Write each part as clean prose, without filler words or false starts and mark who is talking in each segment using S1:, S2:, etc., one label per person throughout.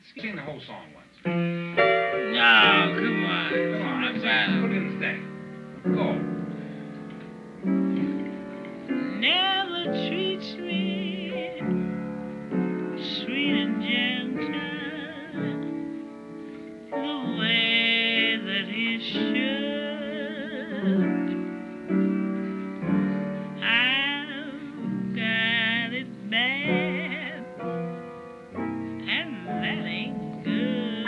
S1: Sing the whole song once.
S2: No, come on.
S1: Come on, I'm saying, put it in the steady. Go.
S2: Never treats me sweet and gentle the way that he should. I've got it bad, and that ain't good.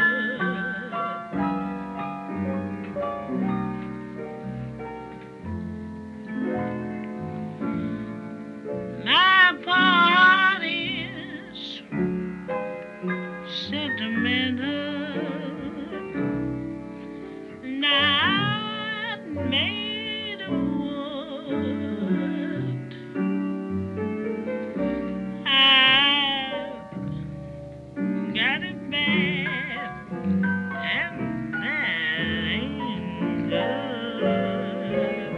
S2: My part is sentimental, not made of wood. I've got it bad, and that ain't good.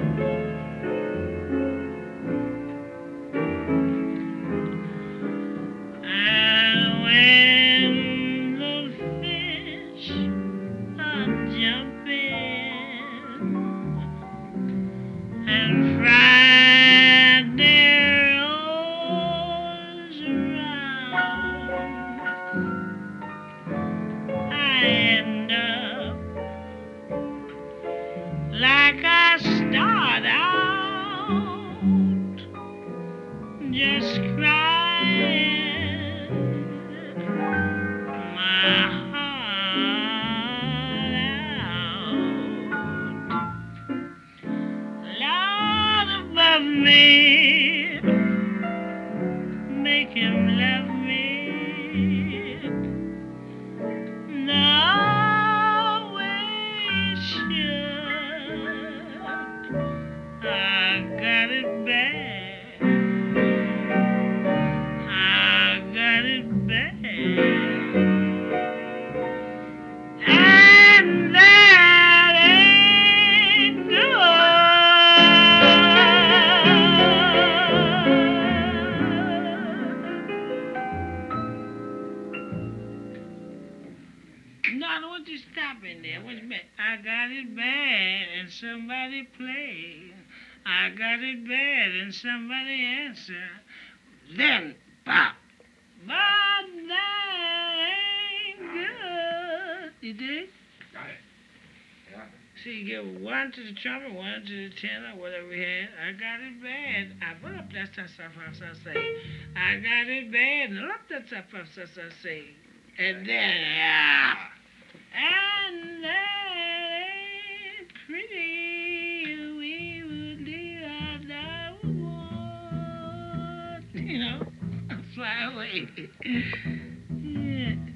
S2: And when the fish are jumping and fried their oars around, I end up like I start out, just crying my heart out. Lord above me, make him love me the way he should. I got it bad. I got it bad. And that ain't good. No, I don't want you to stop in there. What's bad? I got it bad, and somebody play. I got it bad, and somebody answer. Then pop. But that ain't good. You dig?
S1: Got it. Yeah.
S2: So you give one to the trumpet, one to the tenor, whatever we had. I got it bad. I put up that stuff I say. I got it bad. And up that stuff I say. And then, yeah. And that ain't pretty. We would do our want. You know, fly away.